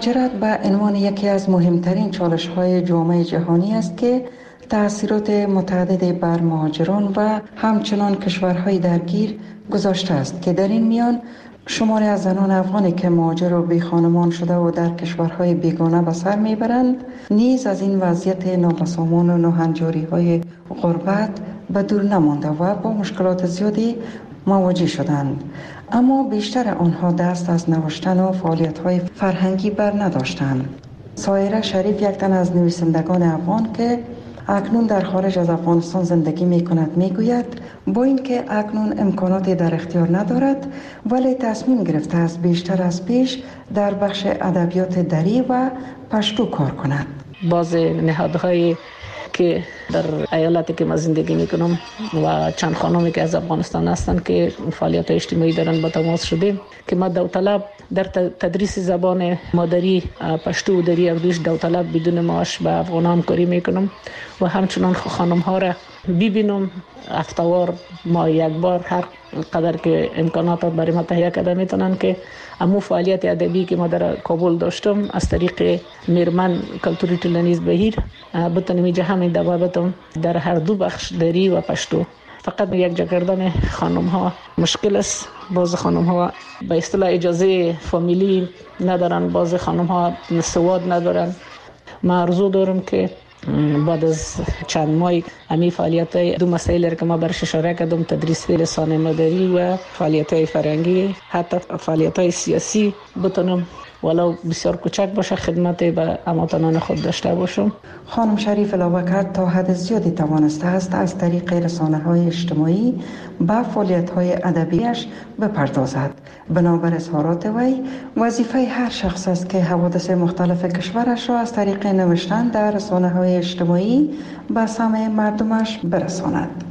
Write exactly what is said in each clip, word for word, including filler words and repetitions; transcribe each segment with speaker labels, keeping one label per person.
Speaker 1: مهاجرت به عنوان یکی از مهمترین چالش‌های جامعه جهانی است که تأثیرات متعددی بر مهاجران و همچنان کشورهای درگیر گذاشته است که در این میان شماری از زنان افغانی که مهاجر و بی خانمان شده و در کشورهای بیگانه به سر میبرند نیز از این وضعیت نابسامان و ناهنجاری‌های غربت به دور نمانده و با مشکلات زیادی مواجه شدند، اما بیشتر آنها دست از نوشتن و فعالیت‌های فرهنگی بر نداشتند. سایره شریف یک تن از نویسندگان افغان که اکنون در خارج از افغانستان زندگی می کند می گوید با اینکه اکنون امکاناتی در اختیار ندارد ولی تصمیم گرفته است بیشتر از پیش در بخش ادبیات دری و پشتو کار کند.
Speaker 2: باز نهادهای که در ایالتی که ما زندگی میکنم و چند خانمی که از افغانستان هستند که فعالیت اجتماعی دارن با تماس شدیم که ما داوطلب در تدریس زبان مادری پشتو و دری اردوش داوطلب بدون معاش به افغانان کاری میکنم و همچنان خانم ها را ببینم هفته‌وار ما یک بار هر قدر که امکانات برای ما تهیه کرده میتونن که امو فعالیت ادبی که ما در کابل داشتم از طریق میرمن کلتوری تلنیز بهیر بتونم اینجا همین دوابطم در هر دو بخش دری و پشتو. فقط یک جا کردن خانم ها مشکل است. بعض خانم ها به اصطلاح اجازه فامیلی ندارن، بعض خانم ها سواد ندارن. ما آرزو دارم که بعد از چند ماه امی فعالیت های دو مسائل که ما برش اشاره کردم، تدریس لسان مادری و فعالیت های فرهنگی، حتی فعالیت های سیاسی بتونم ولو بسیار کوچک باشه خدمت به هموطنان خود داشته باشم.
Speaker 1: خانم شریف علاوه کرد تا حد زیادی توانسته است از طریق رسانه‌های اجتماعی به فعالیت‌های ادبیش بپردازد. بنابر اظهارات وی وظیفه هر شخص است که حوادث مختلف کشورش را از طریق نوشتن در رسانه‌های اجتماعی به سمع مردمش برساند.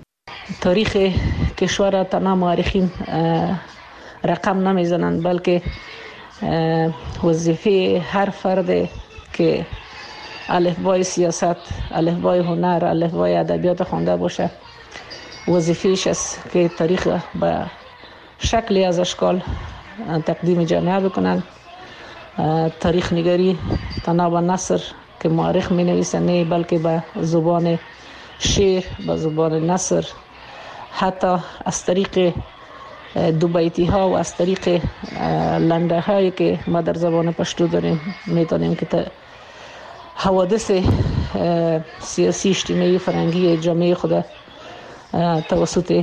Speaker 2: تاریخ کشور را تنها مورخین رقم نمیزنند، بلکه وظیفه هر فرد که الفبای سیاست، الفبای هنر، الفبای ادبیات خوانده باشه وظیفه‌اش است که تاریخ به شکلی از اشکال تقدیم جامعه بکنن. تاریخ نگاری تنها به نثر که مورخ می نویسه نه، بلکه به زبان شعر، به زبان نثر، حتی از طریق دو بیتی ها و از طریق لنده هایی که ما در زبان پشتو داریم میتونیم که حوادث سیاسی، اجتماعی، فرهنگی جامعه خود توسط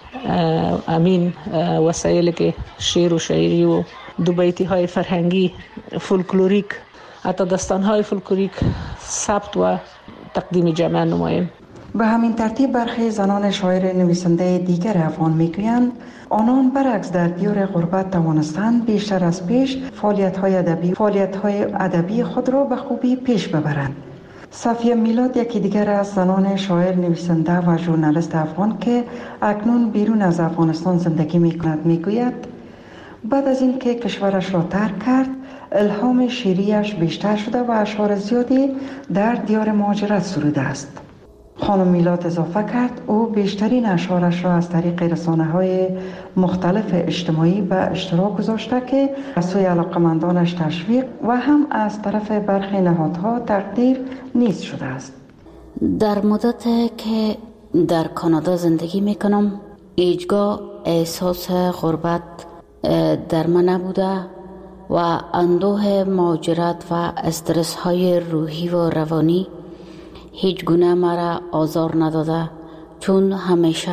Speaker 2: امین وسایلی که شعر و شاعری و دو بیتی های فرهنگی، فولکلوریک، حتی داستان های فولکلوریک ثبت و تقدیم جامعه نماییم.
Speaker 1: به همین ترتیب برخی زنان شاعر نویسنده دیگر افغان میگویند آنان برعکس در دیار غربت توانستند بیشتر از پیش فعالیت‌های ادبی فعالیت‌های ادبی خود را به خوبی پیش ببرند. صفیه میلاد یکی دیگر از زنان شاعر نویسنده و ژورنالیست افغان که اکنون بیرون از افغانستان زندگی می‌کند میگوید بعد از اینکه کشورش را ترک کرد الهام شعریش بیشتر شده و اشعار زیادی در دیار مهاجرت سروده است. خانم میلاد اضافه کرد او بیشترین اشعارش را از طریق رسانه‌های مختلف اجتماعی به اشتراک گذاشته که از سوی علاقمندانش تشویق و هم از طرف برخی نهادها تقدیر نیز شده است.
Speaker 3: در مدت که در کانادا زندگی میکنم هیچگاه احساس غربت در من نبوده و اندوه مهاجرت و استرس های روحی و روانی هیچ گونه مرا آزار نداده، چون همیشه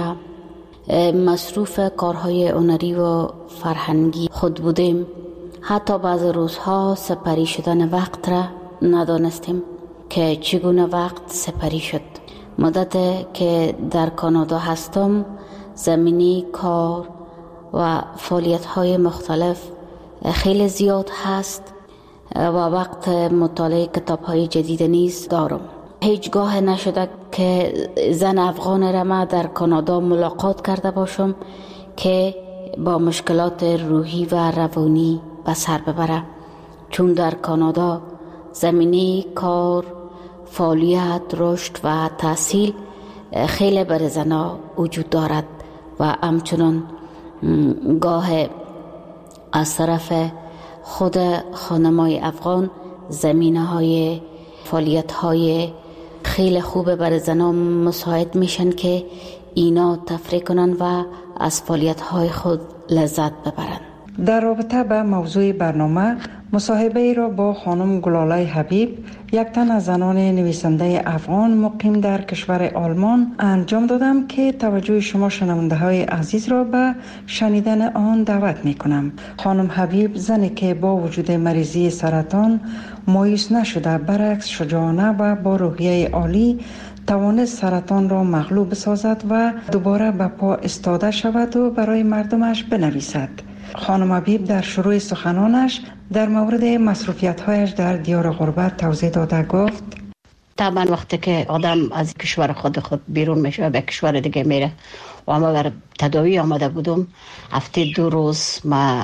Speaker 3: مصروف کارهای هنری و فرهنگی خود بودیم. حتی بعض روزها سپری شدن وقت را ندانستیم که چگونه وقت سپری شد. مدت که در کانادا هستم زمینی کار و فعالیت‌های مختلف خیلی زیاد هست و وقت مطالعه کتاب‌های جدید نیز دارم. هیچگاه نشده که زن افغان را ما در کانادا ملاقات کرده باشم که با مشکلات روحی و روانی به سر ببره، چون در کانادا زمینه کار، فعالیت، رشد و تحصیل خیلی بر زنها وجود دارد و همچنان گاه از طرف خود خانمای افغان زمینه های فعالیت های خیلی خوبه برای زنان مساعد میشن که اینا تفریح کنن و از فعالیت های خود لذت ببرن.
Speaker 1: در رابطه با موضوع برنامه مصاحبه ای را با خانم گلاله حبیب، یک تن از زنان نویسنده افغان مقیم در کشور آلمان انجام دادم که توجه شما شنونده های عزیز را به شنیدن آن دعوت می کنم. خانم حبیب زنی که با وجود مریضی سرطان مایوس نشده، برعکس شجاعانه و با روحیه عالی توانست سرطان را مغلوب سازد و دوباره به پا استاده شود و برای مردمش بنویسد. خانم حبیب در شروع سخنانش در مورد مصروفیت‌هایش در دیار غربت توضیح داده گفت:
Speaker 4: طبعا وقتی که آدم از کشور خود خود بیرون میشه به کشور دیگه میره و ما بر تداوی آمده بودم، هفته دو روز ما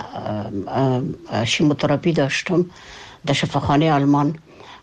Speaker 4: شیموتراپی داشتم در شفاخانه آلمان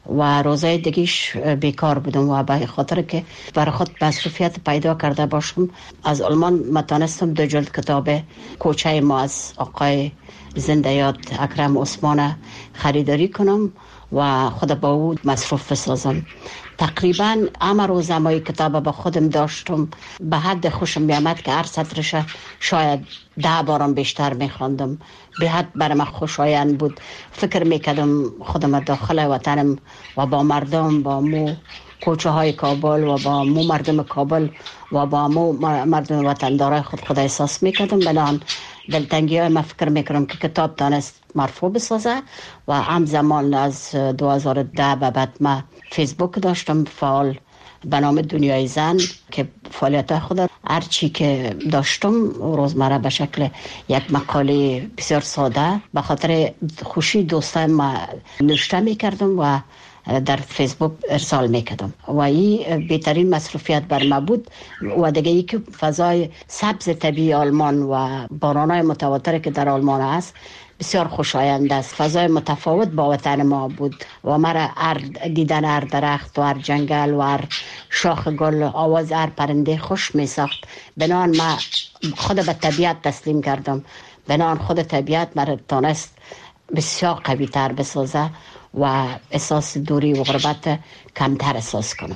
Speaker 4: و روزای دیگیش بیکار بودم و به خاطر که برای خود مصروفیت پیدا کرده باشم از آلمان متانستم دو جلد کتاب کوچه ما از آقای زنده یاد اکرم عثمان خریداری کنم و خود با او مصروف بسازم. تقریبا همه روز همه کتاب با خودم داشتم، به حد خوشم میامد که هر سطرش شاید ده بارم بیشتر میخواندم. به حد برای من خوشایند بود. فکر میکردم خودم داخل وطنم و با مردم، با مو کوچه های کابل و با مو مردم کابل و با مو مردم وطندارای خود خود احساس میکردم. بنان دلتنگی های من فکر میکنم که کتاب دانست مرفوع بسازه و هم زمان از دو هزار و ده به بعد من فیسبوک داشتم فعال به نام دنیای زن که فعالیت خود هر چی که داشتم روزمره به شکل یک مقاله بسیار ساده به خاطر خوشی دوستان ما نوشته میکردم و در فیسبوک ارسال میکردم و این بهترین مصروفیت بر ما بود. و دیگه ای که فضای سبز طبیعی آلمان و بارانای متواتر که در آلمان است بسیار خوشایند است. فضای متفاوت با وطن ما بود و مرا هر دیدن هر درخت و هر جنگل و هر شاخ گل آواز هر پرنده خوش می ساخت. بنان ما خود به طبیعت تسلیم کردم. بنان خود طبیعت مرا تانست بسیار قوی تر بسازه و احساس دوری و غربت کمتر احساس کنم.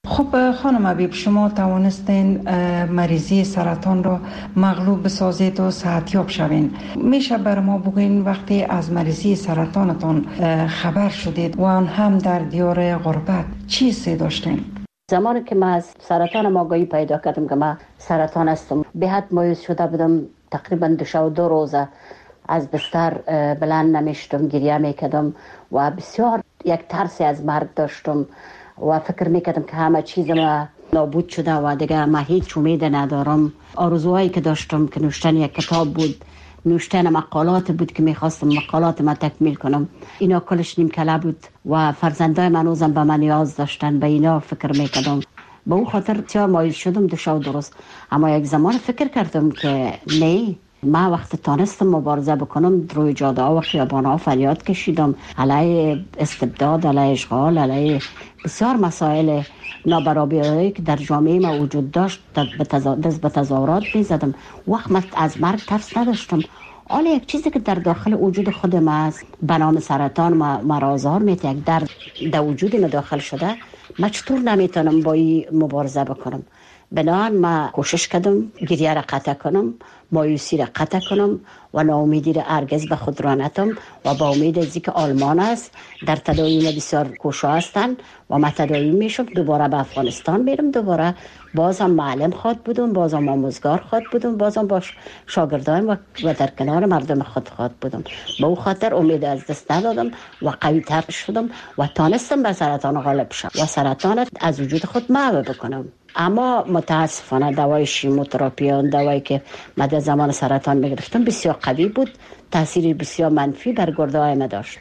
Speaker 1: خب خانم حبیب، شما توانستین مریضی سرطان را مغلوب بسازید و صحتیاب شوین. میشه بر ما بگوین وقتی از مریضی سرطانتان خبر شدید و آن هم در دیار غربت چی حس داشتین؟
Speaker 4: زمانی که من از سرطان آگاهی پیدا کردم که من سرطان هستم، به حد مایوس شده بودم. تقریبا دو شب و دو روزه از بستر بلند نمیشتم، گریه میکردم و بسیار یک ترسی از مرگ داشتم و فکر میکردم که همه چیز ما نابود شده و دیگه ما هیچ امید ندارم. آرزوهایی که داشتم که نوشتن یک کتاب بود، نوشتن مقالات بود که میخواستم مقالات ما تکمیل کنم، اینا کلش نیم کله بود و فرزندای من روزم به من نیاز داشتن، به اینا فکر میکردم. به اون خاطر بسیار مایوس شدم دو شب درست. اما یک زمان فکر کردم که نه، ما وقت تانستم مبارزه بکنم روی جاده ها و خیابان ها فریاد کشیدم علیه استبداد، علیه اشغال، علیه بسیار مسائل نابرابری که در جامعه ما وجود داشت دست به تظاهرات میزدم. وقت من از مرگ ترس نداشتم. حالا یک چیزی که در داخل وجود خود ما است به نام سرطان ما را آزار میده، یک درد در وجود ما داخل شده، من چطور نمیتونم با این مبارزه بکنم؟ بنابراین ما کوشش کردم گریه را قطع کنم، مایوسی را قطع کنم و ناامیدی را هرگز به خود را نتم و با امید از اینکه آلمان است در تداوی ما بسیار کوشا هستند و ما تداوی میشم. دوباره به افغانستان میرم، دوباره بازم معلم خود بودم، بازم آموزگار خود بودم، بازم با شاگردان و در کنار مردم خود خود بودم. به اون خاطر امید از دست ندادم و قوی تر شدم و تانستم به سرطان غالب شم و سرطان از وجود خود محو بکنم. اما متاسفانه دوای شیموتراپی، دوایی که من زمان سرطان میگرفتم بسیار قوی بود، تاثیر بسیار منفی بر گرده های ما داشت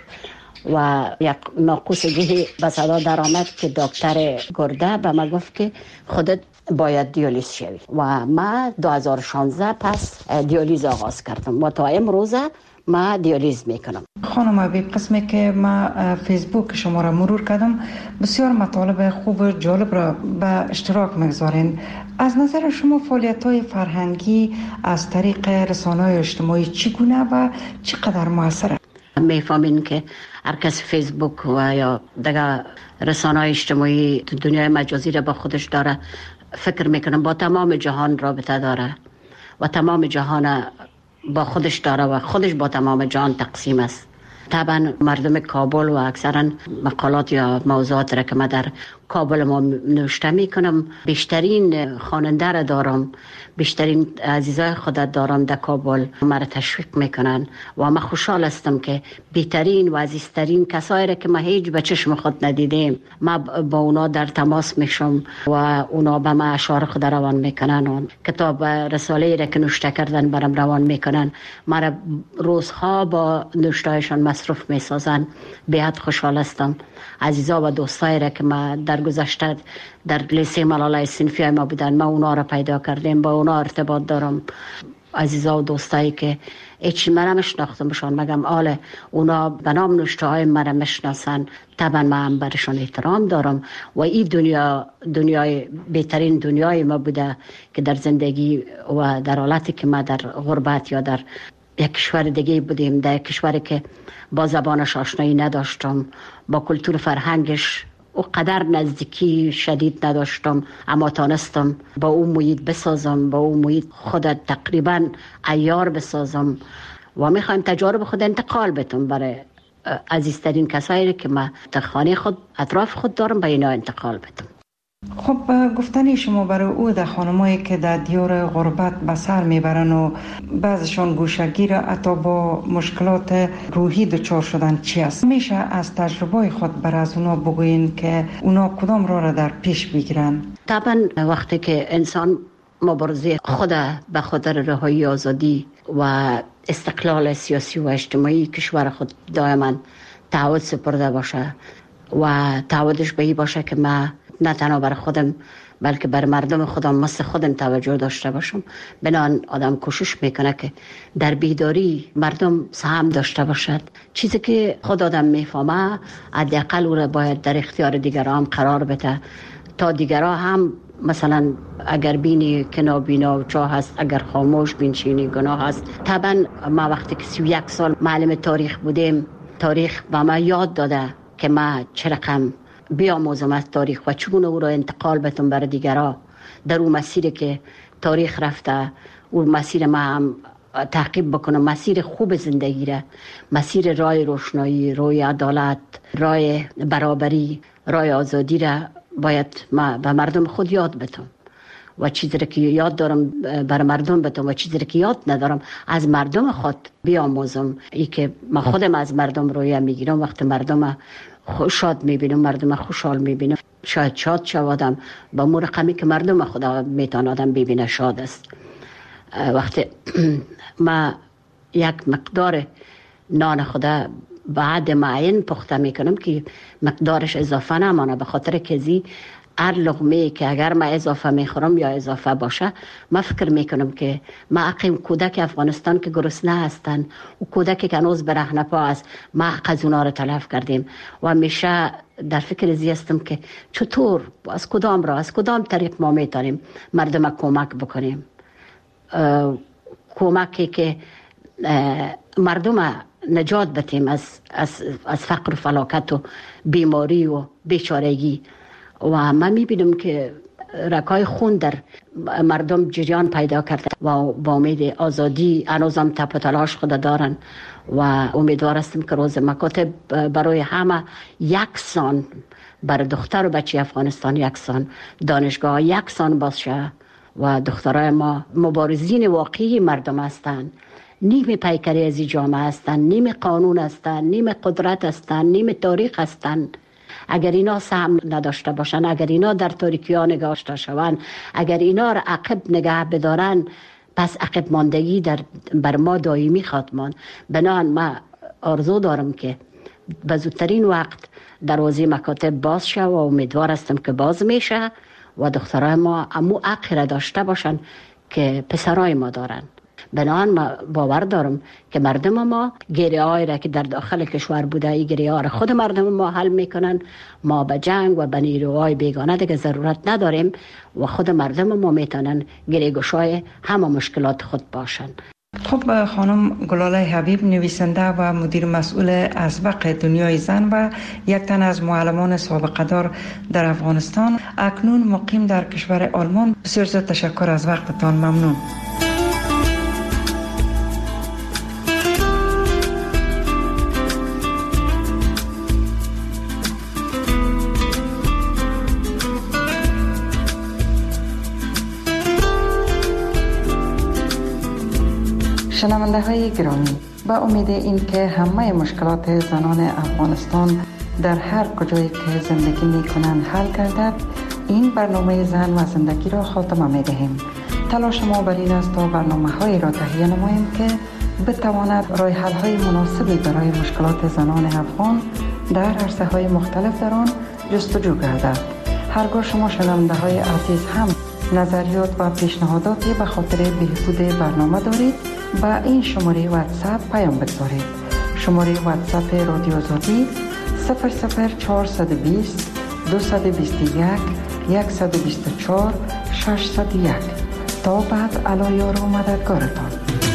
Speaker 4: و یک ناقوسگی به صدا در آمد که دکتر گرده به من گفت که خودت باید دیالیز شوی و من دو هزار و شانزده پس دیالیز آغاز کردم و تا امروزه ما دیالیز میکنم.
Speaker 1: خانم حبیب، قسمی که ما فیسبوک شما را مرور کردم بسیار مطالب خوب و جالب را به اشتراک میگذارین. از نظر شما فعالیت‌های فرهنگی از طریق رسانه‌های اجتماعی چگونه و چقدر موثره؟
Speaker 4: میفهمین که هر کس فیسبوک و یا دیگه رسانه‌های اجتماعی تو دنیای مجازی را با خودش داره، فکر میکنم با تمام جهان رابطه داره و تمام جهان با خودش داره و خودش با تمام جهان تقسیم است. طبعا مردم کابل و اکثرا مقالات یا موضوعات را که من در کابل ما نوشته میکنم، بیشترین خواننده را دارم، بیشترین عزیزای خودت دارم در کابل، مرا تشویق میکنن و من خوشحال هستم که بهترین و عزیزترین کسایی را که ما هیچ به چشم خود ندیدیم، ما با اونا در تماس میشم و اونا به ما اشعار خود روان میکنن و کتاب رساله را که نوشته کردن برام روان میکنن، مرا روزها با نوشتهایشان مصروف میسازن. بیاد خوشحال هستم. عزیزا و دوستایی را که ما در گذشته در لیسه ملالای صنفی ما بودن، ما اونا را پیدا کردیم، با اونا ارتباط دارم. عزیزا و دوستایی که هیچی مرا مشناختمشان مگم آل اونا به نام نوشته های مرا مشناسن، طبعا من هم برشان احترام دارم و این دنیا دنیای بهترین دنیای ما بوده که در زندگی و در حالتی که ما در غربت یا در یک کشور دیگه بودیم، در یک کشوری که با زبانش آشنایی نداشتم، با کلتور فرهنگش و قدر نزدیکی شدید نداشتم، اما تانستم با اون محیط بسازم، با اون محیط خود تقریبا عیار بسازم و میخوایم تجارب خود انتقال بتم برای عزیزترین کسایی که ما در خانه خود اطراف خود دارم به اینا انتقال بتم.
Speaker 1: خب گفتنی شما برای او در خانمایی که در دیار غربت به سر میبرن و بعضشان گوشگیر حتی با مشکلات روحی دچار شدن چی است؟ میشه از تجربه خود بر از اونا بگوین که اونا کدام راه را در پیش بگیرن؟
Speaker 4: طبعا وقتی که انسان مبارزه خود به خاطر رهایی آزادی و استقلال سیاسی و اجتماعی کشور خود دائما تعهد سپرده باشه و تعهدش به این باشه که من نه تنها بر خودم بلکه بر مردم خودم مثل خودم توجه داشته باشم، بنان آدم کوشش میکنه که در بیداری مردم سهم داشته باشد. چیزی که خود آدم میفهمه حداقل او را باید در اختیار دیگران قرار بده تا دیگران هم مثلا اگر بینی که نابینا چاه هست، اگر خاموش بینچینی گناه هست. طبعا ما وقتی که سی و یک سال معلم تاریخ بودیم، تاریخ به ما یاد داده که ما چه رقم بیاموزم از تاریخ و چگونه او را انتقال بتم برای دیگران در اون مسیری که تاریخ رفته، اون مسیر ما هم تعقیب بکنم، مسیر خوب زندگی را، مسیر راه روشنایی، راه عدالت، راه برابری، راه آزادی را باید ما به مردم خود یاد بتم و چیزی را که یاد دارم برای مردم بتم و چیزی را که یاد ندارم از مردم خود بیاموزم. ای که من خودم از مردم رویه میگیرم، وقتی مردم شاد میبینم، مردم خوشحال میبینم، شاید شاد شوادم با مو رقمی که مردم خدا میتونه آدم ببینه شاد است. وقتی ما یک مقدار نان خدا بعد معین پخته میکنم که مقدارش اضافه نمانه، به خاطر که زی هر لقمه که اگر ما اضافه میخورم یا اضافه باشه، ما فکر میکنم که ما اقیم کودک افغانستان که گرسنه هستن و کودکی که هنوز برهنه پا است، ما از اونا رو تلف کردیم و همیشه در فکر زی هستم که چطور از کدام را از کدام طریق ما میتونیم مردم کمک بکنیم، کمکی که مردم نجات بتیم از از از فقر و فلاکت و بیماری و بیچارگی. و من میبینم که رگهای خون در مردم جریان پیدا کرده و با امید آزادی هنوزم تپ و تلاش خود دارن و امیدوار هستم که روز مکاتب برای همه یکسان، برای دختر و بچه افغانستان یکسان، دانشگاه یکسان باشه و دخترای ما مبارزین واقعی مردم هستند، نیم پیکری از جامعه هستند، نیم قانون هستند، نیم قدرت هستند، نیم تاریخ هستند. اگر اینا سهم نداشته باشن، اگر اینا در تاریکی ها نگاشته شوند، اگر اینا را عقب نگه بدارن، پس عقب ماندگی در بر ما دائمی خواهد ماند. بنابراین ما آرزو دارم که به زودترین وقت دروازه مکاتب باز شه و امیدوار هستم که باز میشه و دخترای ما امو حق را داشته باشن که پسرای ما دارن. بنابراین ما باور دارم که مردم ما گریه هایی را که در داخل کشور بوده، این گریه ها را خود مردم ما حل میکنن. ما به جنگ و به نیروهای بیگانه دیگه ضرورت نداریم و خود مردم ما میتونن گریه گشای همه مشکلات خود باشن.
Speaker 1: خب خانم گلاله حبیب، نویسنده و مدیر مسئول اسبق دنیای زن و یک تن از معلمان سابقه دار در افغانستان، اکنون مقیم در کشور آلمان، بسیار زیاد تشکر از وقتتان. ممنون. شنونده های گرامی، با امید این که همه مشکلات زنان افغانستان در هر کجایی که زندگی می کنند حل گردد، این برنامه زن و زندگی را خاتمه می دهیم. تلاش ما بر این است تا برنامه هایی را تهیه نماییم که بتواند راه حل های مناسبی برای مشکلات زنان افغان در عرصه های مختلف در آن جستجو گردد. هرگاه شما شنونده های عزیز هم نظریات و پیشنهاداتی به خاطر بهبود برنامه دارید، با این شماره واتساپ پیام بگذارید. شماره واتساپ رادیو آزادی صفر صفر چهارصد و بیست دویست و بیست و یک صد و بیست و چهار ششصد و یک. تا بعد، علایار و مددگارتان.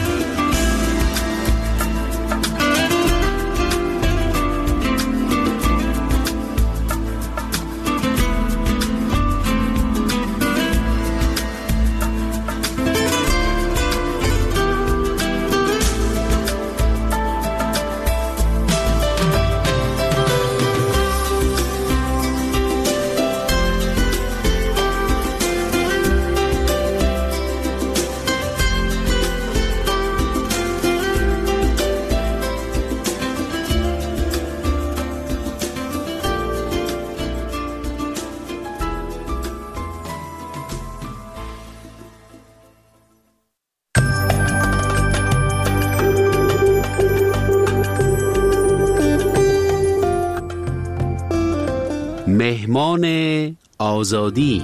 Speaker 5: مهمان آزادی.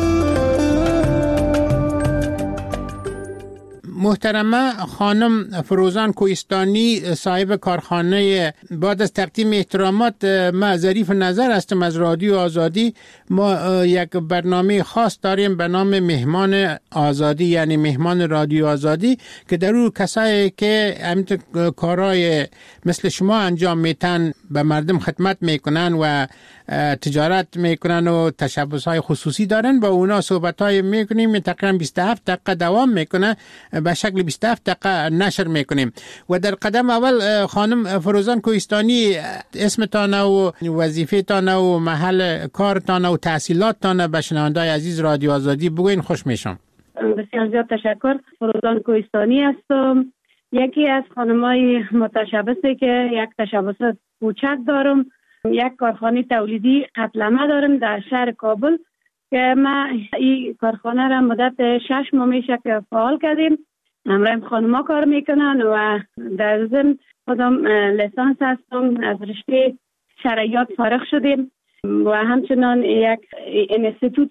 Speaker 6: محترمه خانم فروزان کوهستانی، صاحب کارخانه، بعد از تقدیم احترامات، ما ظریف نظر هستم از رادیو آزادی. ما یک برنامه خاص داریم به نام مهمان آزادی، یعنی مهمان رادیو آزادی، که در اون کسایی که همین کارهای مثل شما انجام میتن، به مردم خدمت میکنن و تجارت میکنن و تشبسهای خصوصی دارن، با اونا صحبتهای میکنیم. تقریبا بیست و هفت دقیقه دوام میکنه، به شکل بیست و هفت دقیقه نشر میکنیم. و در قدم اول خانم فروزان کوهستانی، اسمتان و وظیفه‌تان و محل کارتان و تحصیلاتتان به شنونده‌های عزیز رادیو آزادی بگوین. خوش میشم.
Speaker 7: بسیار زیاد تشکر. فروزان کوهستانی هستم، یکی از خانمای متشبثه که یک تشبث کوچک دارم. یک کارخانه تولیدی قتلمه دارم در شهر کابل که ما این کارخانه را مدت شش ماه میشه که فعال کردیم. همراه خانما کار میکنن و در ضمن خودم لیسانس هستم، از رشته شرعیات فارغ شدیم و همچنان یک انستیتوت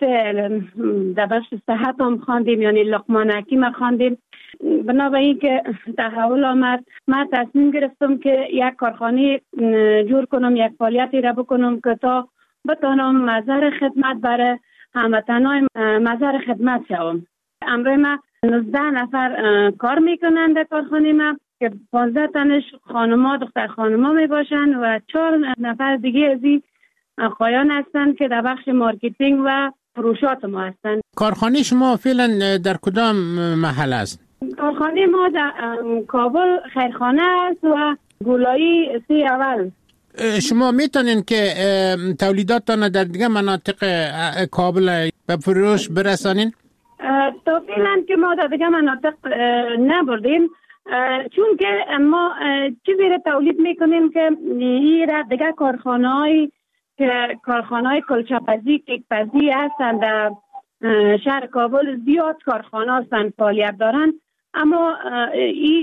Speaker 7: در بخش صحت هم خواندیم، یعنی لقمان حکیم خواندیم. بنابراین که تحول آمد، من تصمیم گرفتم که یک کارخانه جور کنم، یک فعالیتی را بکنم که تا بتانم مظهر خدمت برای هموطنان مظهر خدمت شوم. امروز ما نوزده نفر کار میکنند در کارخانه ما که پانزده تنش خانما، دختر خانما می باشند و چهار نفر دیگه از این آقایان هستند که در بخش مارکتینگ و فروشات ما هستند.
Speaker 6: کارخانه شما فعلا در کدام محل است؟
Speaker 7: کارخانه ما در کابل خیرخانه است و گولایی سی اول.
Speaker 6: شما میتونین که تولیداتتان در دیگه مناطق کابل به فروش برسانین؟
Speaker 7: تا فعلا که ما در دیگه مناطق نبردیم، چون که ما چیزی را تولید میکنیم که این را دیگه کارخانه های که کارخانه های کلچه‌پزی، کیک‌پزی هستند در شهر کابل، زیاد کارخانه هستند فعالیت دارند. اما این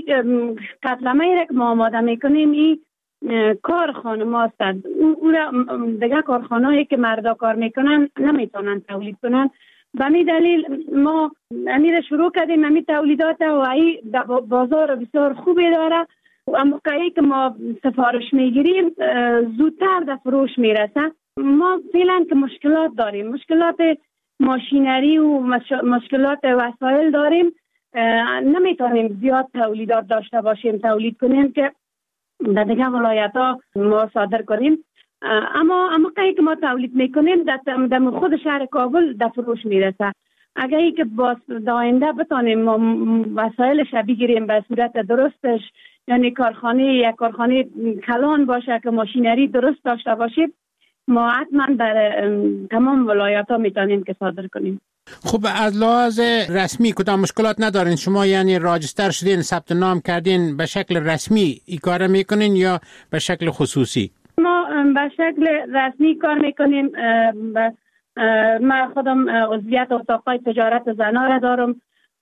Speaker 7: قتلمه را که ما آماده میکنیم این کار خانم هستند. او را دیگه کارخانه هایی که مردا کار میکنن نمیتونن تولید کنن. به می دلیل ما امیر شروع کردیم امی تولیدات و ای بازار بسیار خوبی داره. اما که که ما سفارش میگیریم زودتر در فروش میرسه. ما فعلا که مشکلات داریم، مشکلات ماشینری و مشکلات وسایل داریم. نمیتونیم زیاد تولیدات داشته باشیم، تولید کنیم که در دیگه ولایت ها ما صادر کنیم. اما اما که ما تولید میکنیم در خود شهر کابل در فروش میرسه. اگر ای که باز آینده بتانیم وسایلش بگیریم به صورت درستش، یعنی کارخانه یک کارخانه کلان باشه که ماشینری درست داشته باشیم، ما حتما در تمام ولایت ها میتونیم که صادر کنیم.
Speaker 6: خب از لحاظ رسمی کدام مشکلات ندارین شما؟ یعنی راجستر شدین، ثبت نام کردین، به شکل رسمی این کار میکنین یا به شکل خصوصی؟
Speaker 7: ما به شکل رسمی کار میکنیم. من خودم عضویت اتاق تجارت زنا را دارم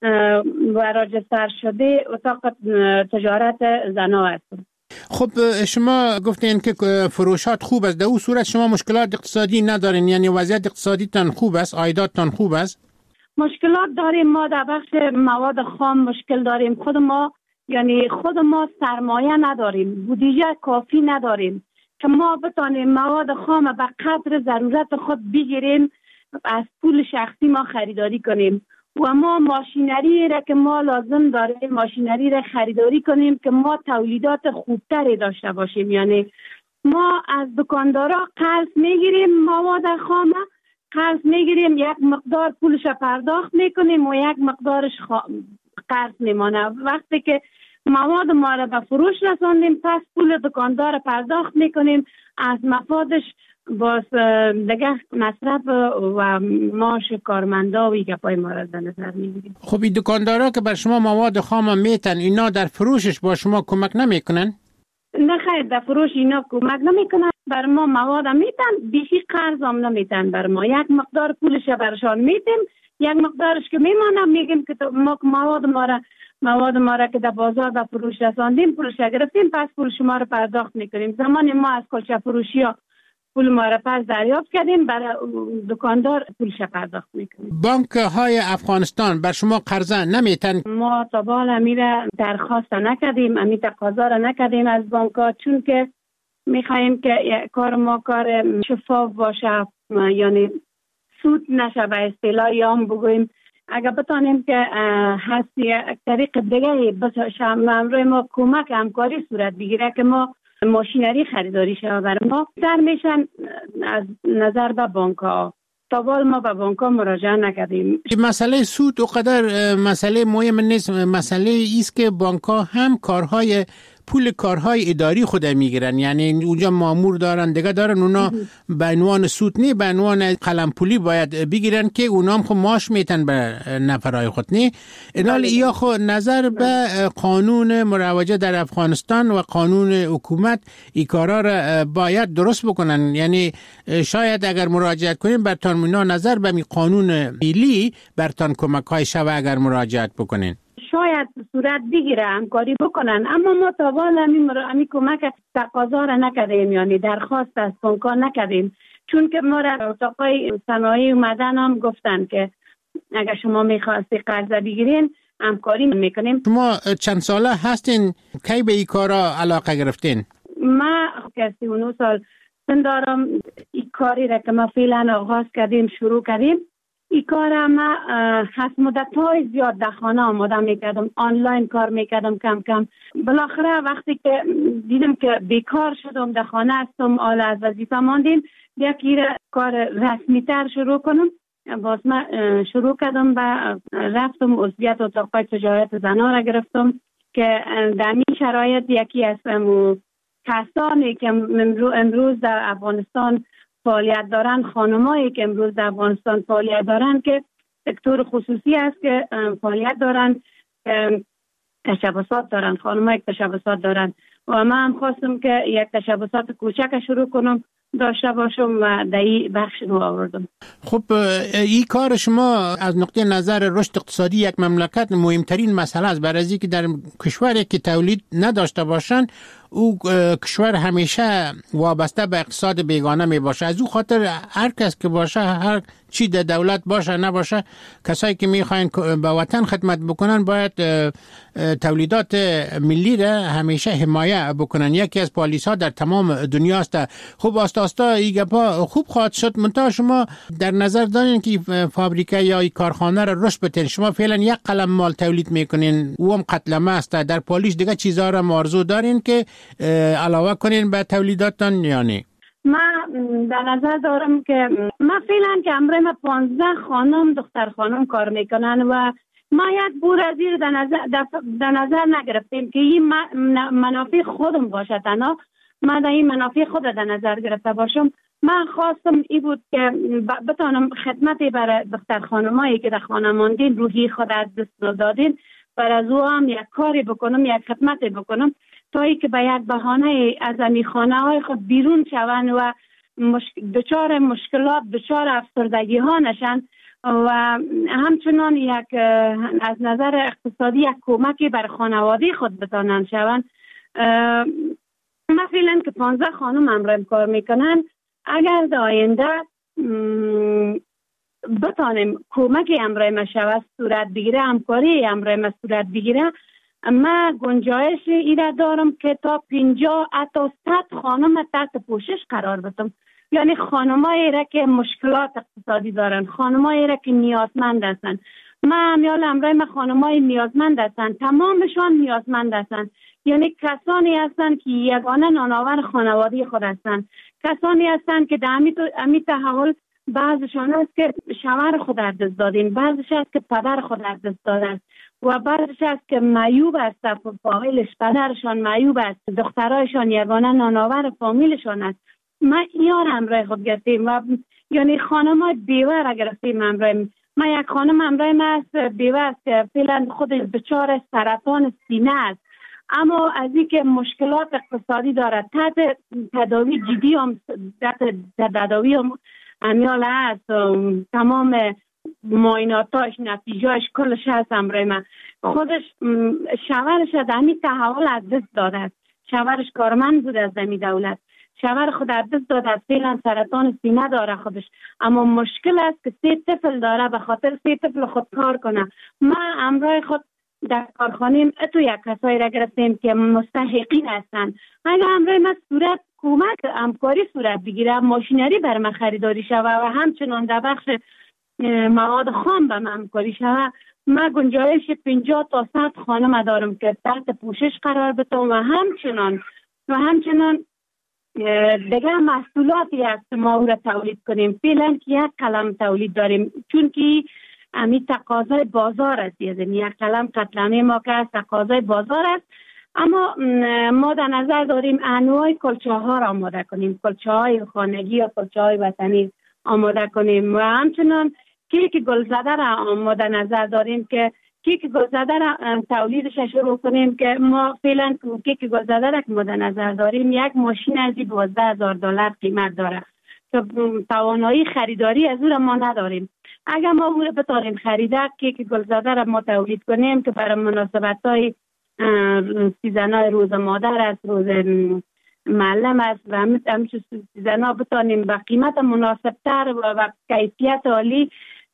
Speaker 7: و راجستر شده اتاق تجارت زنا هستم.
Speaker 6: خب شما گفتین که فروشات خوب است، در اون صورت شما مشکلات اقتصادی ندارین؟ یعنی وضعیت اقتصادی تان خوب است، عایدات خوب است؟
Speaker 7: مشکلات داریم. ما در بخش مواد خام مشکل داریم. خود ما یعنی خود ما سرمایه نداریم، بودجه کافی نداریم که ما بتانیم مواد خام به قدر ضرورت خود بگیریم، از پول شخصی ما خریداری کنیم و ما ماشینری را که ما لازم داریم ماشینری را خریداری کنیم که ما تولیدات خوبتری داشته باشیم. یعنی ما از دکاندارا قرض میگیریم، مواد خام قرض میگیریم، یک مقدار پولش پرداخت میکنیم و یک مقدارش قرض میمانه. وقتی که مواد ما را به فروش رساندیم پس پول دکاندار پرداخت میکنیم، از مفادش باز دیگه مصرف و معاش کارمندا و ایگه پای ما را در نظر میگیریم.
Speaker 6: خب این دکاندارا که بر شما مواد خام میتن، اینا در فروشش با شما کمک نمیکنن؟
Speaker 7: نه خیر، در فروش اینا کمک نمیکنن، بر ما مواد میتن، بیشی قرض هم نمیتن بر ما. یک مقدار پولش برشان میتیم، یک مقدارش که میمانم میگیم که ما مواد ما را مواد ما را که در بازار به فروش رساندیم پولش گرفتیم، پس پول شما را پرداخت میکنیم. زمانی ما از کلچه فروشی ها پول ما را پس دریافت کردیم، برای دکاندار پولش پرداخت میکنیم.
Speaker 6: بانک های افغانستان بر شما قرضه نمیتن؟
Speaker 7: ما تا بال امیره درخواست نکردیم، امی تقاضا را نکردیم از بانک ها، چون که میخواییم که کار ما کار شفاف باشه، یعنی سود نشه به اصطلاح یام بگویم. اگر بتانیم که هست یک طریق دیگه بشه امروی ما کمک همکاری صورت بگیره که ما ماشینری خریداری شده بر ما در میشن از نظر به بانک ها. تا بال ما به بانک ها مراجعه نکردیم.
Speaker 6: مسئله سود اقدر مسئله مهم نیست، مسئله ایست که بانک ها هم کارهای پول کارهای اداری خود میگیرن، یعنی اونجا مامور دارن دیگه دارن، اونا به عنوان سود نه به عنوان قلم پولی باید بگیرن که اونا هم خود معاش میتن به نفرای خود. نه اینال یا خود نظر به قانون مروجه در افغانستان و قانون حکومت این کارا را باید درست بکنن. یعنی شاید اگر مراجعت کنیم برتان اونا نظر به می قانون ملی برتان کمک های شوه اگر مراجعت بکنین
Speaker 7: شاید صورت بگیره همکاری بکنن. اما ما تا حالا همین همین کمک تقاضا را نکردیم، یعنی درخواست از بانک نکردیم، چون که ما را اتاقای صنایع اومدن هم گفتن که اگر شما میخواستی قرض بگیرین همکاری میکنیم.
Speaker 6: شما چند ساله هستین کی به این کارا علاقه گرفتین؟
Speaker 7: ما که سی و نه سال سن دارم. این کاری را که ما فعلا آغاز کردیم شروع کردیم. این کار ما هست مدت‌های زیاد در خانه آماده میکردم، آنلاین کار میکردم کم کم. بالاخره وقتی که دیدم که بیکار شدم در خانه هستم، آل از وظیفه ماندیم، یکی کار رسمی تر شروع کنم. باز من شروع کردم و رفتم عضویت اتاق تجارت زنا را گرفتم که در این شرایط یکی از کسانی که امروز در افغانستان فعالیت دارن، خانمایی که امروز در افغانستان فعالیت دارن که سکتور خصوصی است که فعالیت دارن، تشبثات دارن، خانمایی که تشبثات دارن و من هم خواستم که یک تشبثات کوچک شروع کنم داشته باشم و در این بخش رو آوردم.
Speaker 6: خب این کار شما از نقطه نظر رشد اقتصادی یک مملکت مهمترین مسئله است، برای از اینکه در کشوری که تولید نداشته باشن او کشور همیشه وابسته به اقتصاد بیگانه می باشه. از او خاطر هر کس که باشه، هر چی در دولت باشه نباشه، کسایی که میخواین به وطن خدمت بکنن باید تولیدات ملی را همیشه حمایه بکنن. یکی از پالیس ها در تمام دنیاست. خوب آستا آستا این گپا خوب خواهد شد. منتها شما در نظر دارین که فابریکه یا کارخانه را رشد بدین. شما فعلا یک قلم مال تولید میکنین، او هم قتلمه است. در پالیش دیگه چیزها را آرزو دارین که علاوه کنین به تولیداتتان یا نه؟
Speaker 7: من در نظر دارم که ما فعلا که امروز ما پانزده خانم دختر خانم کار میکنن و ما یک بور از این در نظر, در نظر نگرفتیم که این منافع خودم باشه. تنها ما در این منافع خود در نظر گرفته باشم. من خواستم ای بود که بتانم خدمتی برای دختر خانمایی که در خانه ماندین، روحی خود از دست دادین، برای از او هم یک کاری بکنم، یک خدمتی بکنم تا ای که به یک بهانه از امی خانه های خود بیرون شوند و مشک... دچار مشکلات، دچار افسردگی ها نشن و همچنان یک از نظر اقتصادی یک کمکی بر خانواده خود بتانن شوند. مثلا که پانزده خانم امروز کار میکنن، اگر در آینده بتانیم کمک امروز ما شود صورت بگیره، همکاری امروز ما صورت بگیره، من گنجایش ایره دارم که تا پنجاه حتی صد خانم تحت پوشش قرار بدم. یعنی خانمایی را که مشکلات اقتصادی دارن، خانمایی را که نیازمند هستن. من میال امروز ما خانمای نیازمند هستن، تمامشان نیازمند هستن. یعنی کسانی هستن که یگانه نانآور خانواده خود هستن، کسانی هستن که در امی تحول بعضشان هست که شوهر خود از دست دادین، بعضش هست که پدر خود از دست دادن و بعضش هست که معیوب است، فامیلش پدرشان معیوب است، دخترایشان یگانه نانآور فامیلشان است. ما ایار همراه خود گرفتیم و یعنی خانمای بیوه را گرفتیم همراه. ما یک خانم همراه ما است بیوه است که فعلا خودش دچار سرطان سینه است، اما از اینکه مشکلات اقتصادی دارد، تحت تداوی جدی هم تحت تداوی هم امیال هست، تمام معایناتاش نتیجهش کلش هست امروز من. خودش شوهرش در همین تحول از دست داده است. شوهرش کارمند بود از همین دولت، شوهر خود از دست داده است، فعلا سرطان سینه داره خودش، اما مشکل است که سه طفل داره، به خاطر سه طفل خود کار کنه. من امروز خود در کارخانه اتو یک کسایی را گرفتیم که مستحقین هستند. اگر امروز ما صورت کمک همکاری صورت بگیره، ماشینری بر من خریداری شوه و همچنان در بخش مواد خام به من همکاری شوه، ما گنجایش پنجاه تا صد خانم دارم که تحت پوشش قرار بدم و همچنان و همچنان دیگه محصولاتی هست ما او را تولید کنیم. فعلا که یک قلم تولید داریم، چون که امی تقاضای بازار است. یعنی یک قلم قطلمه ما که از تقاضای بازار است، اما ما در نظر داریم انواع کلچه ها را آماده کنیم، کلچه های خانگی یا کلچه های وطنی آماده کنیم و همچنان کیک گلزده را آماده نظر داریم که کیک گلزده را تولیدش شروع کنیم که ما فعلا کیک گلزده را که ما در نظر داریم یک ماشین از دوازده هزار دلار قیمت داره که توانایی خریداری از او را ما نداریم. اگر ما او را بتاریم خریده کیک گلزده را ما تولید کنیم که برای مناسبت های سیزنای روز مادر است، روز معلم است و همچنین سیزنا بتانیم به قیمت مناسب تر و با کیفیت عالی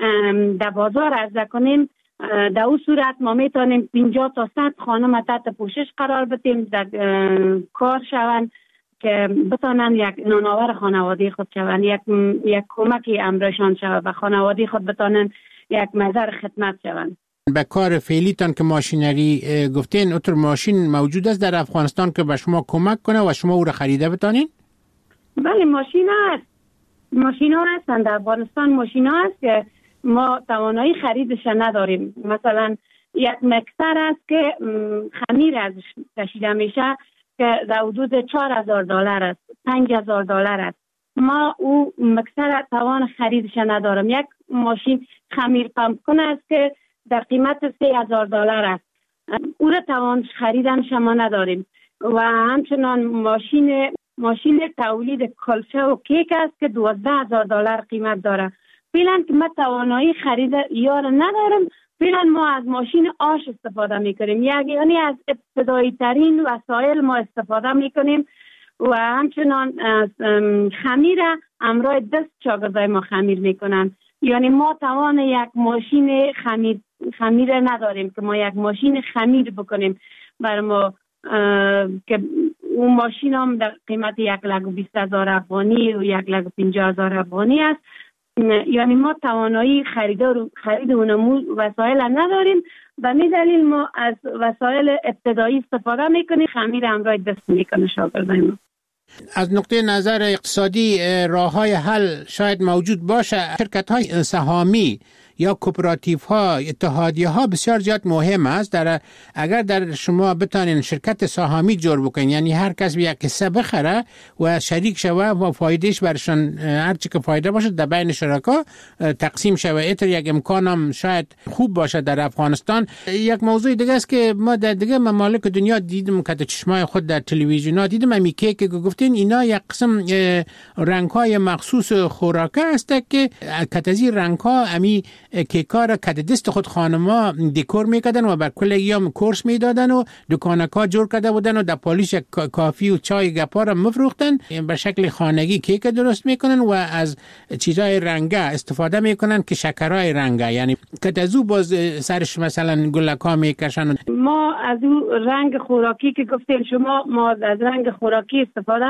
Speaker 7: در بازار عرضه کنیم، در اون صورت ما میتونیم پنجاه تا صد خانم تحت پوشش قرار بدیم، در کار شوند که بتانن یک نانآور خانواده خود شوند، یک یک کمکی امرشان شود و خانواده خود بتانن یک مظهر خدمت شوند.
Speaker 6: به کار فعلیتان که ماشینری گفتین، اتر ماشین موجود است در افغانستان که به شما کمک کنه و شما او را خریده بتانین؟
Speaker 7: بله ماشین هست، ماشین ها هستند در افغانستان، ماشین ها هست که ما توانایی خریدش نداریم. مثلا یک مکسر است که خمیر ازش کشیده میشه که در حدود چهار هزار دلار است، پنج هزار دلار است. ما او مکسر توان خریدش ندارم. یک ماشین خمیر پمپ کنه است که در قیمت سه هزار دلار است، او را توان خریدن شما نداریم. و همچنان ماشین ماشین تولید کلچه و کیک است که دوازده هزار دلار قیمت داره. فعلا که ما توانایی خرید یار ندارم، فعلا ما از ماشین آش استفاده میکنیم، یعنی از ابتدایی ترین وسایل ما استفاده میکنیم و همچنان از خمیر امرای دست شاگردای ما خمیر میکنن. یعنی ما توان یک ماشین خمیر خمیر نداریم که ما یک ماشین خمیر بکنیم برای ما، که اون ماشین هم در قیمت یک لک و بیست هزار افغانی و یک لک و پنجاه هزار افغانی است. یعنی ما توانایی خریدار خرید اون وسایل نداریم، به می دلیل ما از وسایل ابتدایی استفاده میکنیم، خمیر امرای دست میکنه شاگردای ما.
Speaker 6: از نقطه نظر اقتصادی راه های حل شاید موجود باشه. شرکت های سهامی یا کوپراتیف ها، اتحادیه ها بسیار زیاد مهم است. در اگر در شما بتانین شرکت سهامی جور بکنین، یعنی هر کس یک حصه بخره و شریک شوه و فایدهش برشان هر چی که فایده باشه در بین شرکا تقسیم شوه، ایتر یک امکانم شاید خوب باشه در افغانستان. یک موضوع دیگه است که ما در دیگه ممالک دنیا دیدم که چشمای خود در تلویزیون ها دیدم، امی که گفتین اینا یک قسم رنگ های مخصوص خوراکه است که کتازی رنگ ها امی که کار کد دست خود خانما دکور میکردن و بر کل ایام کورس میدادن و دکانکا جور کرده بودن و در پالیش کافی و چای گپا را مفروختن، به شکل خانگی کیک درست میکنن و از چیزای رنگه استفاده میکنن که شکرهای رنگه، یعنی کدازو باز سرش مثلا گلکا میکشن.
Speaker 7: ما از او رنگ خوراکی که گفتین شما، ما از رنگ خوراکی استفاده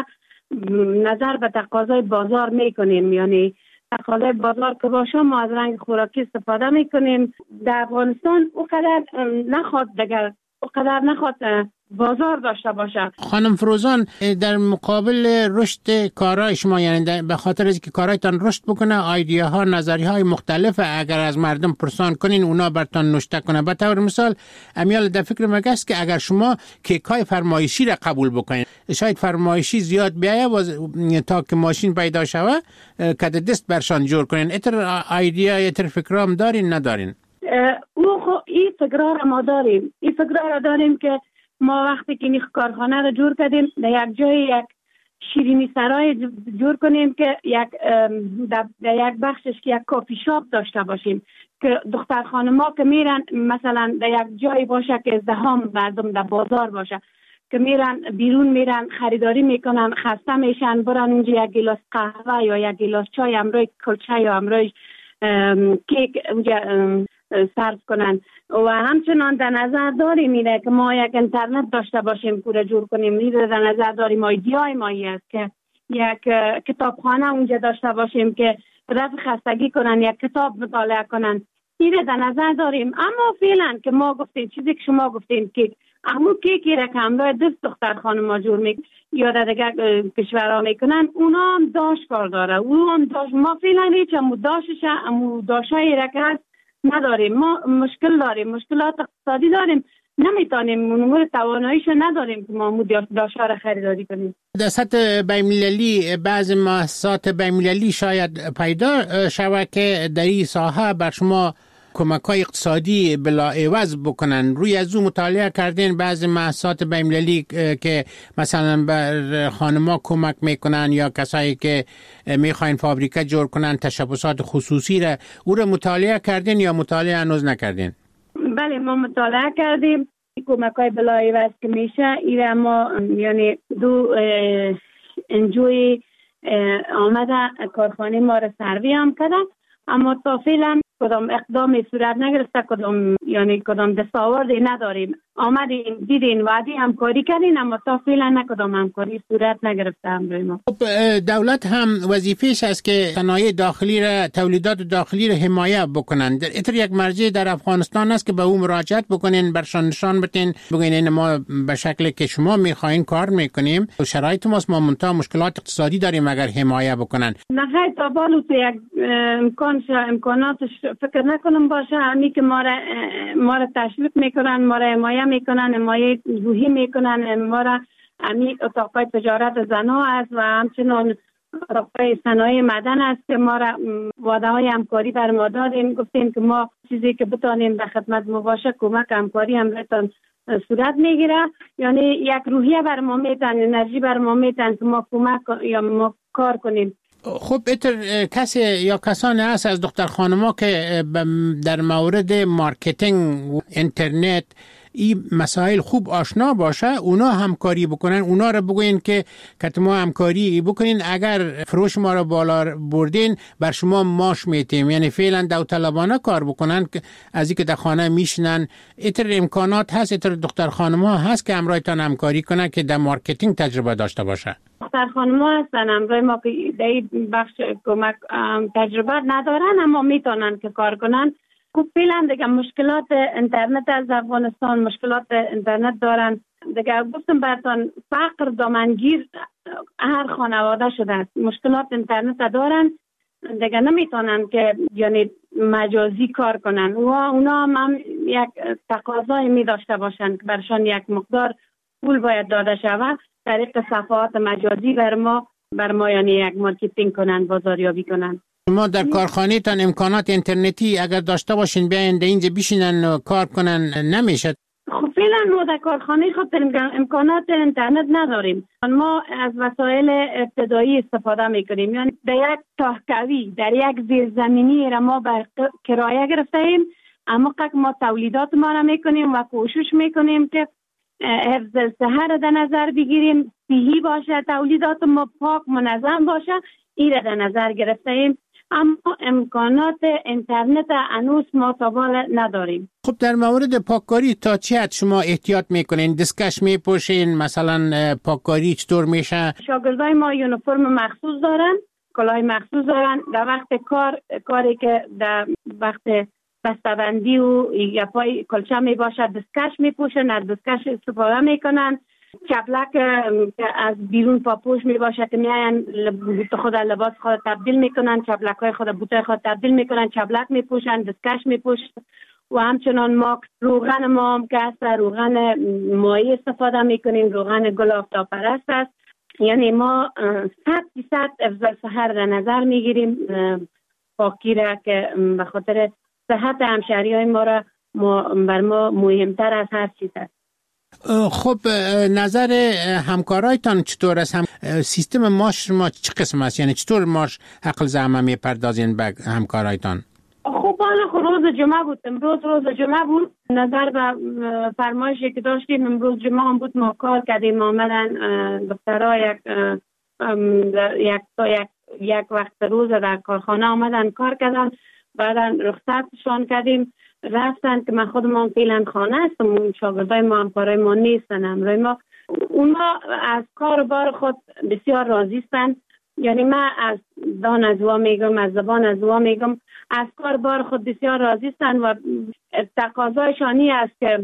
Speaker 7: نظر به تقاضای بازار میکنیم، یعنی تقاضای بازار که باشه ما از رنگ خوراکی استفاده میکنیم. در افغانستان اونقدر نخواد دیگر اونقدر نخواد بازار داشته باشه.
Speaker 6: خانم فروزان، در مقابل رشد کارهای شما، یعنی به خاطر از که کارهایتان رشد بکنه، ایدیاها، نظریهای مختلف اگر از مردم پرسان کنین اونا برتان نشته کنه. به طور مثال امیال در فکر مگه است که اگر شما کیکای فرمایشی را قبول بکنین، شاید فرمایشی زیاد بیایه و تا که ماشین پیدا شوه کد دست برشان جور کنین. اتر ایدیا اتر فکرام دارین ندارین؟
Speaker 7: او خو این فکرها را ما داریم، این فکرها را داریم که ما وقتی که این کارخانه رو جور کردیم در یک جای یک شیرینی سرای جور کنیم که یک در یک بخشش که یک کافی شاپ داشته باشیم که دختر خانما که میرن مثلا در یک جایی باشه که ازدحام مردم در بازار باشه که میرن بیرون میرن خریداری میکنن، خسته میشن، برن اونجا یک گلاس قهوه یا یک گلاس چای امروی کلچه یا امروی کیک اونجا صرف کنن. و همچنان در نظر داریم میره که ما یک اینترنت داشته باشیم پورا جور کنیم. میره در نظر داریم ایدیای مایی است که یک کتابخانه اونجا داشته باشیم که رفع خستگی کنن، یک کتاب مطالعه کنن. میره در نظر داریم. اما فعلا که ما گفتیم چیزی که شما گفتیم که امو کیکی را که امروی دست دختر خانم جور میکنن یا در دیگر کشورها میکنن، اونا هم داشت کار داره. اونا هم داشت. ما فعلا هیچ امو داشتش امو داشتایی را که هست نداریم. ما مشکل داریم، مشکلات اقتصادی داریم، نمیتونیم امور تواناییشو نداریم که ما داشتها را خریداری کنیم.
Speaker 6: در سطح بین‌المللی بعض مؤسسات بین‌المللی شاید پیدا شود که در این ساحه بر شما کمک‌های اقتصادی بلا عوض بکنن. روی از اون مطالعه کردین بعض مؤسسات بین‌المللی که مثلا بر خانما کمک میکنن یا کسایی که میخواین فابریکه جور کنن تشبثات خصوصی را، او را مطالعه کردین یا مطالعه هنوز نکردین؟
Speaker 7: بله ما مطالعه کردیم. کمک‌های بلا عوض که میشه ایره ما یعنی دو انجوی آمده کارخانه ما را سروی هم کردن، اما تا فعلا کدام اقدامی صورت نگرفته، کدام یعنی کدام دستاوردی نداریم. آمدین دیدین وعده همکاری کردین اما تا فعلا نه کدام همکاری صورت نگرفته امروی ما.
Speaker 6: دولت هم وظیفه‌اش است که صنایع داخلی را، تولیدات داخلی را حمایت بکنن. در اتر یک مرجع در افغانستان است که به اون مراجعت بکنین، برشان نشان بدین، بگین ما به شکلی که شما میخواین کار میکنیم، شرایط ماست، ما منتها مشکلات اقتصادی داریم اگر حمایت بکنن.
Speaker 7: نه خیلی تا بالو تو یک امکانش امکاناتش فکر نکنم باشه. همی که ما را ما را تشویق میکنن، ما را حمایت میکنن، حمایت روحی میکنن. ما را همی اتاقای تجارت زنها است و همچنان اتاقای صنایع معدن است که ما را وعده های همکاری بر ما دادین، گفتین که ما چیزی که بتانیم به خدمت ما باشه کمک همکاری هم بتان صورت میگیره. یعنی یک روحیه بر ما میتن، انرژی بر ما میتن که ما کمک یا ما کار کنیم.
Speaker 6: خب اتر کسی یا کسانی هست از دختر خانما که در مورد مارکتینگ و اینترنت این مسائل خوب آشنا باشه، اونا همکاری بکنن، اونا رو بگوین که کتما همکاری بکنین، اگر فروش ما رو بالا بردین بر شما ماش میتیم، یعنی فعلا داوطلبانه کار بکنن که از اینکه در خانه میشنن. اتر امکانات هست، اتر دختر خانما هست که همراهتان همکاری کنن که در مارکتینگ تجربه داشته باشه.
Speaker 7: دختر خانما هستن همراه ما که در بخش کمک تجربه ندارن اما میتونن که کار کنن. خب فعلا دیگه مشکلات اینترنت از افغانستان، مشکلات اینترنت دارن دیگه. گفتم براتون فقر دامنگیر هر خانواده شده است، مشکلات اینترنت دارن دیگه، نمیتونن که یعنی مجازی کار کنن. و اونا هم یک تقاضای می داشته باشن که برشان یک مقدار پول باید داده شود طریق صفحات مجازی بر ما بر ما یعنی یک مارکتینگ کنن، بازاریابی کنن.
Speaker 6: شما در کارخانه تان امکانات اینترنتی اگر داشته باشین بیاین اینجا بشینن و کار کنن نمیشه؟
Speaker 7: خب فعلا ما در کارخانه خود امکانات اینترنت نداریم. ما از وسایل ابتدایی استفاده میکنیم، یعنی در یک تاهکوی در یک زیرزمینی را ما بر کرایه گرفتیم، اما ما تولیدات ما را میکنیم و کوشش میکنیم که حفظ صحت در نظر بگیریم، صحی باشه، تولیدات ما پاک منظم باشه، این را در نظر گرفتیم. اما امکانات اینترنت هنوز ما تا نداریم.
Speaker 6: خب در مورد پاککاری تا چه حد شما احتیاط میکنین؟ دستکش میپوشین؟ مثلا پاککاری چطور میشه؟
Speaker 7: شاگردای ما یونیفرم مخصوص دارن، کلاه مخصوص دارن. در وقت کار کاری که در وقت بسته‌بندی و یا پای کلچه می باشه دستکش میپوشن، از دستکش استفاده میکنن. چپلک که از بیرون پاپوش می باشه که میاین بوت خود لباس خود تبدیل میکنن، چپلک های خود بوت خود تبدیل میکنن، چپلک میپوشن، دستکش میپوشن. و همچنان ما روغن ما هم که هست روغن مایی استفاده میکنیم، روغن گل آفتاب پرست است. یعنی ما صد درصد افضل صحت در نظر میگیریم، پاکی را که به خاطر صحت همشهری های ما را ما بر ما مهمتر از هر چیز است.
Speaker 6: خب نظر همکارایتان چطور است؟ هم سیستم ماش ما چه قسم است؟ یعنی چطور ماش حقل زعمه میپردازین به همکارایتان؟
Speaker 7: خب حالا روز جمعه بود، امروز روز جمعه بود، نظر به فرمایشی که داشتیم امروز جمعه هم بود، ما کار کردیم. آمدن دخترها یک یک تا یک یک وقت روز در کارخانه آمدن کار کردن، بعدا رخصتشان کردیم رفتن که من خودم فعلا خانه هستم، شاگردای ما همکارای ما نیستن همراه ما. اونا از کار بار خود بسیار راضی هستن، یعنی من از دان از وا میگم، از زبان از وا میگم، از کار بار خود بسیار راضی هستن و تقاضایشانی است که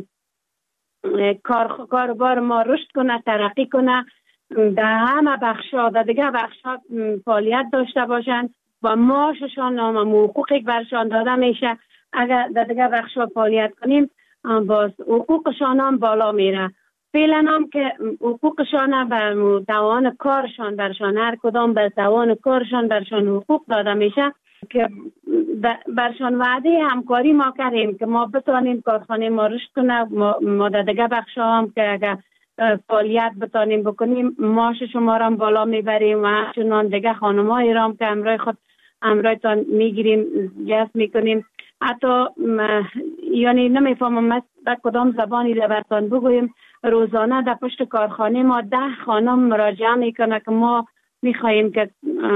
Speaker 7: کار کار بار ما رشد کنه، ترقی کنه، در همه بخشا در دیگه بخشا فعالیت داشته باشن و معاششان و حقوقی برشان داده میشه. اگر در دیگه بخشا فعالیت کنیم باز حقوقشان هم بالا میره. فعلا هم که حقوقشان بر توان کارشان برشان هر کدام بر توان کارشان برشان حقوق داده میشه که برشان وعده همکاری ما کردیم که ما بتانیم کارخانه ما رشد کنه. ما, ما در دیگه بخشا هم که اگر فعالیت بتانیم بکنیم معاش شما را بالا میبریم و چنان دیگه خانم‌های را که امرای خود امرایتان میگیریم جذب میکنیم. حتی یعنی نمیفهمم در کدام زبانی در برتان بگویم، روزانه در پشت کارخانه ما ده خانم مراجعه میکنه که ما میخواییم که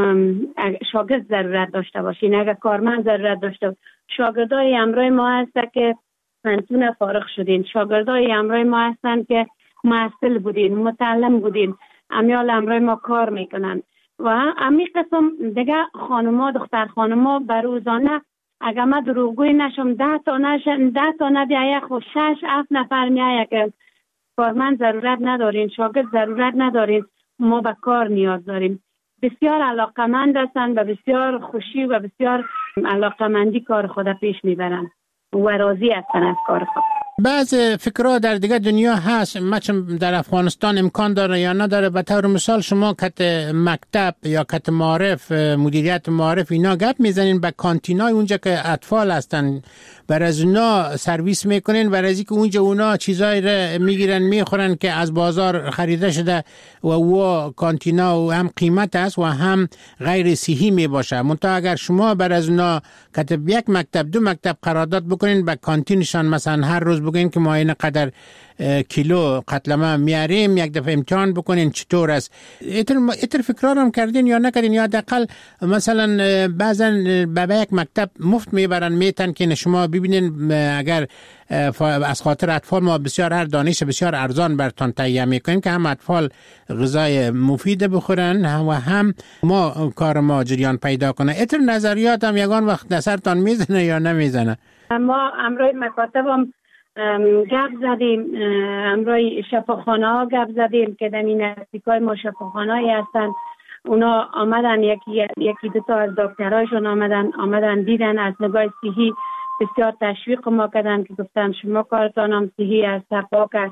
Speaker 7: شاگرد ضرورت داشته باشین، اگر کارمند ضرورت داشته. شاگردای امرای ما هست که پنتون فارغ شدین، شاگردای امرای ما هستن که محصل بودین، متعلم بودین، امیال امرای ما کار میکنن. و امی قسم دیگه خانما دختر خانما بر روزانه اگر ما دروغگوی نشم ده تا نشن ده تا نبیایه خود شش هفت نفر میایه که کارمند ضرورت ندارین، شاگرد ضرورت ندارین، ما به کار نیاز داریم. بسیار علاقمند هستن و بسیار خوشی و بسیار علاقمندی کار خود پیش میبرن و راضی هستن از کار خود.
Speaker 6: بعض فکرها در دیگه دنیا هست، مثلا در افغانستان امکان داره یا نداره. به طور مثال شما کت مکتب یا کت معارف، مدیریت معارف، اینا گپ میزنین به کانتینای اونجا که اطفال هستن، بر از اونا سرویس میکنین، بر از اینکه اونجا اونا چیزایی را میگیرن میخورن که از بازار خریده شده و او کانتینا و هم قیمت است و هم غیر صحی می باشه. منتها اگر شما بر از اونا کتب یک مکتب دو مکتب قرارداد بکنین، به کانتینشان مثلا هر روز بگین که ما این قدر کیلو قتلمه میاریم، یک دفعه امتحان بکنین چطور است. ایتر ایتر فکرار هم کردین یا نکردین؟ یا حداقل مثلا بعضا به یک مکتب مفت میبرن میتن که شما ببینین اگر از خاطر اطفال ما بسیار هر دانش بسیار ارزان برتان تهیه میکنیم که هم اطفال غذای مفید بخورن و هم ما کار ما جریان پیدا کنه. ایتر نظریات هم یگان وقت نظرتان میزنه یا نمیزنه؟
Speaker 7: ما امروز مکاتب هم گپ زدیم، امروز شفاخانه ها گپ زدیم که در این نزدیکای ما شفاخانه هایی هستن. اونا آمدن، یکی یکی دو تا از دکترهاشون آمدن آمدن دیدن، از نگاه صحی بسیار تشویق ما کردن که گفتن شما کارتان هم صحی است، پاک است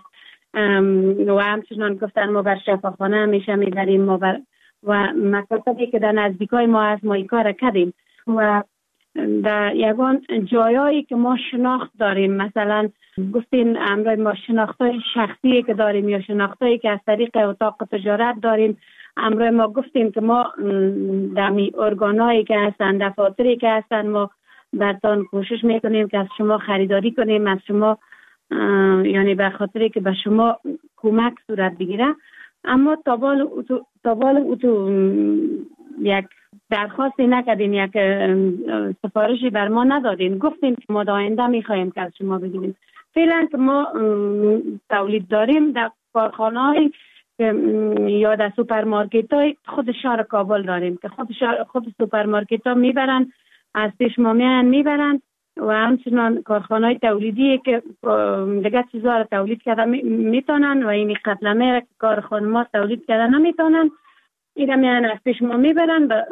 Speaker 7: و همچنان گفتن ما بر شفاخانه همیشه میبریم ما بر و مکاتبی که در نزدیکای ما هست ما این کار کردیم. و در یگان جایایی که ما شناخت داریم، مثلا گفتین امروز ما شناختای شخصی که داریم یا شناختایی که از طریق اتاق تجارت داریم، امروز ما گفتیم که ما در می ارگانایی که هستن، دفاتری که هستن، ما برتان کوشش میکنیم که از شما خریداری کنیم، از شما یعنی به خاطری که به شما کمک صورت بگیره. اما تابال تابال اتو یک درخواستی نکردین، یک سفارشی بر ما ندادین. گفتیم که ما آینده میخوایم که از شما بگیریم. فعلا که ما تولید داریم در کارخانه های یا در سوپرمارکت های خود شهر کابل داریم که خود شهر خود سوپرمارکت ها میبرن، از پیش ما میان میبرن و همچنان کارخانه های تولیدی که دیگه چیزها را تولید کرده میتونن و این قتلمه را که کارخانه ما تولید کرده نمیتونن، اینا میان از پیش ما میبرن به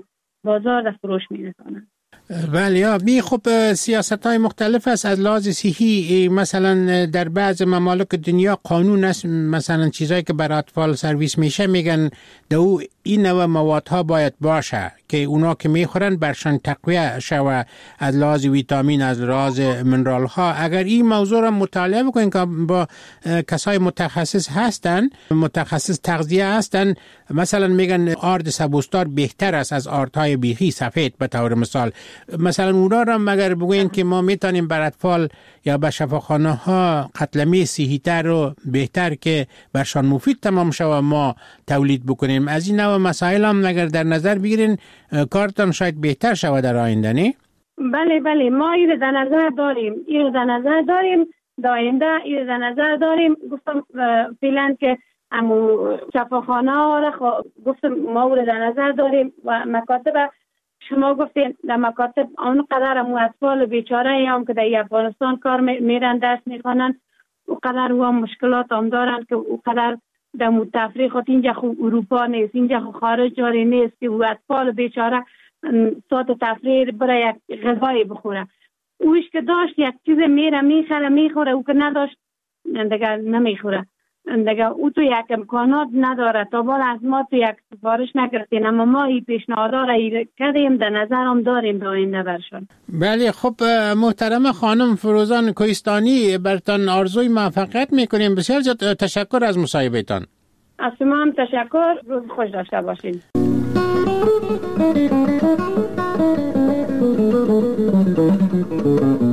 Speaker 7: بازار در فروش میرسونن.
Speaker 6: بله. می خب سیاست های مختلف است از لحاظ صحی. مثلا در بعض ممالک دنیا قانون است، مثلا چیزایی که برای اطفال سرویس میشه میگن دو این نوع موادها باید باشه که اونا که میخورن برشان تقویه شوه از لحاظ ویتامین، از لحاظ منرال ها. اگر این موضوع را مطالعه بکنین که با کسای متخصص هستن، متخصص تغذیه هستن، مثلا میگن آرد سبوستار بهتر است از آردهای بیخی سفید به طور مثال. مثلا اونا را مگر بگوین که ما میتونیم بر اطفال یا به شفاخانه ها قتلمی صحی‌تر و بهتر که برشان مفید تمام شوه ما تولید بکنیم. از این نوع مسائل هم اگر در نظر بگیرین کارتان شاید بهتر شوه در آینده. نه؟
Speaker 7: بله بله، ما این در نظر داریم، این در نظر داریم در آینده، این در نظر داریم. گفتم فعلا که امو شفاخانه ها را گفتم ما او در نظر داریم و مکاتب شما گفتین در مکاتب اون قدر امو اطفال بیچاره هم که در افغانستان کار میرن درس میخوانن او قدر او هم مشکلات هم دارن که او قدر در تفریح خود اینجا خو اروپا نیست، اینجا خو خارج جاری نیست که او اطفال بیچاره ساعت تفریح برای یک غذای بخوره. اوش که داشت یک چیز میره میخره میخوره، او که نداشت دیگه نمیخوره دیگه. او تو یک امکانات نداره. تا بال از ما تو یک سفارش نگرفتین، اما ما این پیشنهادها را کردیم، در نظر هم داریم به آینده برشون.
Speaker 6: بله. خب محترم خانم فروزان کوهستانی، برتان آرزوی موفقیت میکنیم. بسیار زیاد تشکر از مصاحبهتان.
Speaker 7: از شما هم تشکر. روز خوش داشته باشین.
Speaker 8: Thank you.